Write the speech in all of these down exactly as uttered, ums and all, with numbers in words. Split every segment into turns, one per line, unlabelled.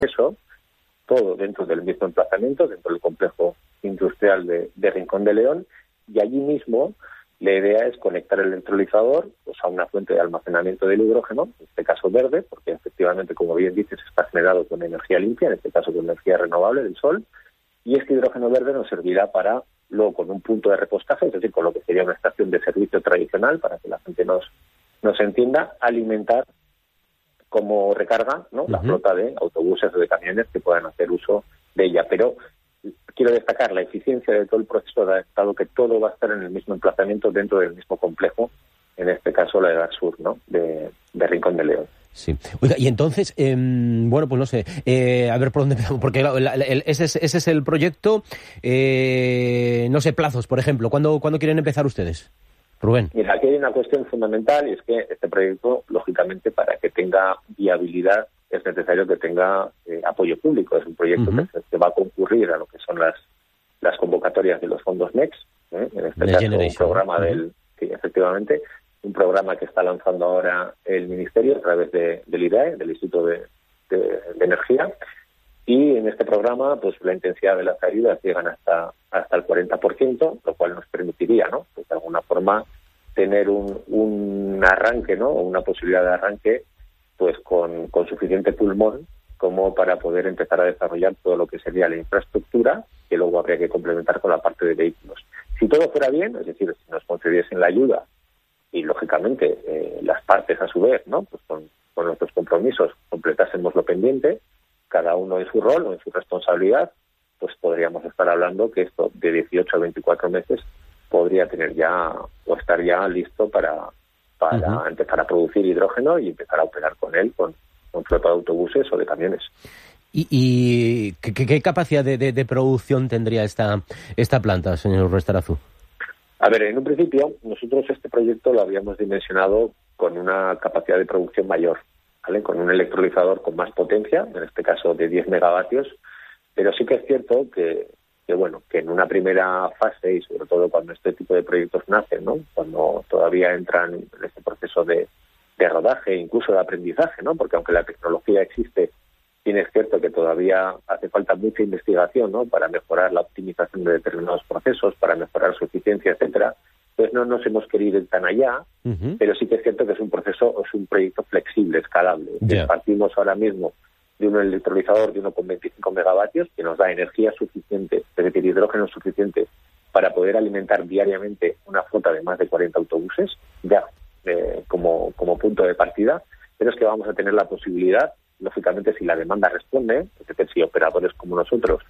Eso, todo dentro del mismo emplazamiento, dentro del complejo industrial de, de Rincón de León, y allí mismo la idea es conectar el electrolizador pues, a una fuente de almacenamiento del hidrógeno, en este caso verde, porque efectivamente, como bien dices, está generado con energía limpia, en este caso con energía renovable del sol, y este hidrógeno verde nos servirá para, luego con un punto de repostaje, es decir, con lo que sería una estación de servicio tradicional, para que la gente nos, nos entienda, alimentar como recarga, ¿no?, uh-huh, la flota de autobuses o de camiones que puedan hacer uso de ella. Pero quiero destacar la eficiencia de todo el proceso, dado que todo va a estar en el mismo emplazamiento dentro del mismo complejo, en este caso la Edar Sur, ¿no?, de, de Rincón de León.
Sí. Oiga, y entonces, eh, bueno, pues no sé, eh, a ver por dónde empezamos, porque la, la, el, ese, es, ese es el proyecto, eh, no sé, plazos, por ejemplo, ¿cuándo, ¿cuándo quieren empezar ustedes? Rubén.
Mira, aquí hay una cuestión fundamental, y es que este proyecto, lógicamente, para que tenga viabilidad, es necesario que tenga eh, apoyo público. Es un proyecto uh-huh. que, se va a concurrir a lo que son las las convocatorias de los fondos Next, ¿eh? En este The caso Generation. Un programa uh-huh. del, sí, efectivamente, un programa que está lanzando ahora el Ministerio a través de, del I D A E, del Instituto de, de, de Energía, y en este programa pues la intensidad de las ayudas llegan hasta hasta el cuarenta por ciento, lo cual nos permitiría, ¿no?, pues de alguna forma tener un, un arranque, ¿no?, o una posibilidad de arranque pues con, con suficiente pulmón como para poder empezar a desarrollar todo lo que sería la infraestructura, que luego habría que complementar con la parte de vehículos. Si todo fuera bien, es decir, si nos concediesen la ayuda y, lógicamente, eh, las partes a su vez, ¿no?, pues con, con nuestros compromisos completásemos lo pendiente, cada uno en su rol o en su responsabilidad, pues podríamos estar hablando que esto de dieciocho a veinticuatro meses podría tener ya o estar ya listo para, para uh-huh. empezar a producir hidrógeno y empezar a operar con él, con, con flota de autobuses o de camiones.
¿Y, y qué, qué capacidad de, de, de producción tendría esta, esta planta, señor Restarazú?
A ver, en un principio, nosotros este proyecto lo habíamos dimensionado con una capacidad de producción mayor, ¿vale?, con un electrolizador con más potencia, en este caso de diez megavatios, pero sí que es cierto que, que bueno, que en una primera fase, y sobre todo cuando este tipo de proyectos nacen, ¿no?, cuando todavía entran en este proceso de, de rodaje, incluso de aprendizaje, ¿no?, porque aunque la tecnología existe, bien es cierto que todavía hace falta mucha investigación, ¿no?, para mejorar la optimización de determinados procesos, para mejorar su eficiencia, etcétera. Pues no nos hemos querido ir tan allá, uh-huh. pero sí que es cierto que es un proceso, es un proyecto flexible, escalable. Yeah. Partimos ahora mismo de un electrolizador de uno coma veinticinco megavatios que nos da energía suficiente, es decir, hidrógeno suficiente para poder alimentar diariamente una flota de más de cuarenta autobuses, ya eh, como, como punto de partida, pero es que vamos a tener la posibilidad, lógicamente, si la demanda responde, es decir, si operadores como nosotros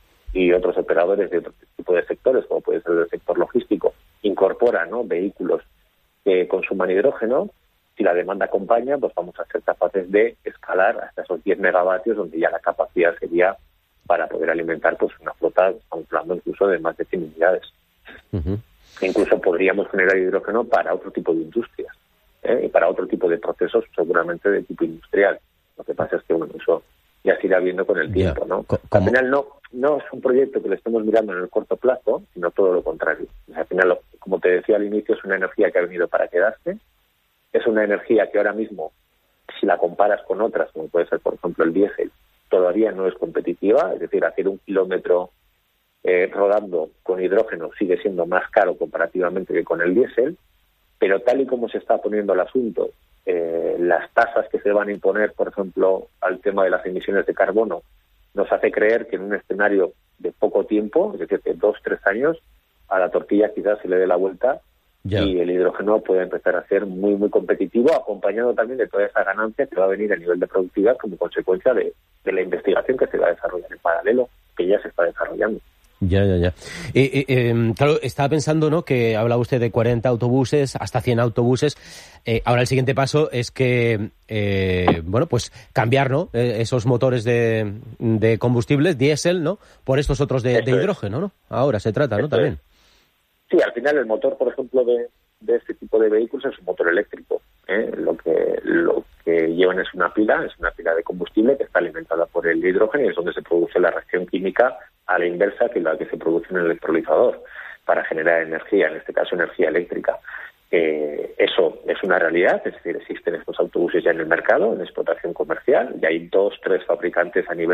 y otros operadores de otro tipo de sectores, como puede ser el sector logístico, incorporan, ¿no?, vehículos que consuman hidrógeno, si la demanda acompaña, pues vamos a ser capaces de escalar hasta esos diez megavatios, donde ya la capacidad sería para poder alimentar pues una flota, estamos hablando incluso de más de cien unidades. Uh-huh. E incluso podríamos generar hidrógeno para otro tipo de industrias, ¿eh?, y para otro tipo de procesos, seguramente de tipo industrial. Lo que pasa es que, bueno, eso ya se irá viendo con el tiempo, yeah. ¿no? ¿Cómo? Al final no no es un proyecto que le estemos mirando en el corto plazo, sino todo lo contrario. Al final, como te decía al inicio, es una energía que ha venido para quedarse. Es una energía que ahora mismo, si la comparas con otras, como puede ser, por ejemplo, el diésel, todavía no es competitiva. Es decir, hacer un kilómetro eh, rodando con hidrógeno sigue siendo más caro comparativamente que con el diésel, pero tal y como se está poniendo el asunto, eh, las tasas que se van a imponer, por ejemplo, al tema de las emisiones de carbono, nos hace creer que en un escenario de poco tiempo, es decir, de dos, tres años, a la tortilla quizás se le dé la vuelta ya. Y el hidrógeno puede empezar a ser muy, muy competitivo, acompañado también de toda esa ganancia que va a venir a nivel de productividad como consecuencia de, de la investigación que se va a desarrollar en paralelo, que ya se está desarrollando.
Ya, ya, ya. Eh, eh, eh, claro, estaba pensando, ¿no?, que hablaba usted de cuarenta autobuses, hasta cien autobuses. Eh, ahora el siguiente paso es que, eh, bueno, pues cambiar, ¿no?, eh, esos motores de, de combustibles, diésel, ¿no?, por estos otros de, de hidrógeno, ¿no? Ahora se trata, ¿no?, también.
Sí, al final el motor, por ejemplo, de, de este tipo de vehículos es un motor eléctrico. ¿eh? Lo que lo que llevan es una pila, es una pila de combustible que está alimentada por el hidrógeno y es donde se produce la reacción química a la inversa que la que se produce en el electrolizador para generar energía, en este caso energía eléctrica. Eh, eso es una realidad, es decir, existen estos autobuses ya en el mercado, en explotación comercial, y hay dos, tres fabricantes a nivel